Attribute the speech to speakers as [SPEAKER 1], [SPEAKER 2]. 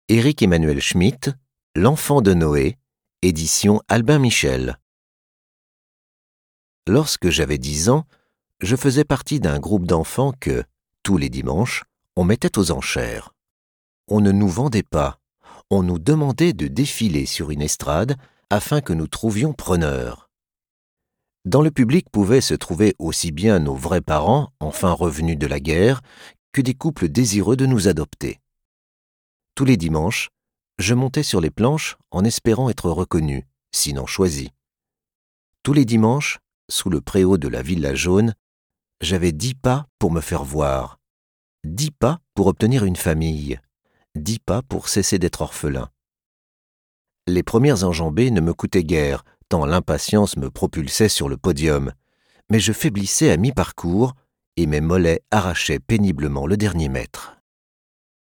[SPEAKER 1] Éric Emmanuel Schmitt, L'enfant de Noé, édition Albin Michel. Lorsque j'avais 10 ans, je faisais partie d'un groupe d'enfants que, tous les dimanches, on mettait aux enchères. On ne nous vendait pas, on nous demandait de défiler sur une estrade afin que nous trouvions preneurs. Dans le public pouvaient se trouver aussi bien nos vrais parents, enfin revenus de la guerre, que des couples désireux de nous adopter. Tous les dimanches, je montais sur les planches en espérant être reconnu, sinon choisi. Tous les dimanches, sous le préau de la Villa Jaune, j'avais 10 pas pour me faire voir, 10 pas pour obtenir une famille, 10 pas pour cesser d'être orphelin. Les premières enjambées ne me coûtaient guère, tant l'impatience me propulsait sur le podium, mais je faiblissais à mi-parcours et mes mollets arrachaient péniblement le dernier mètre.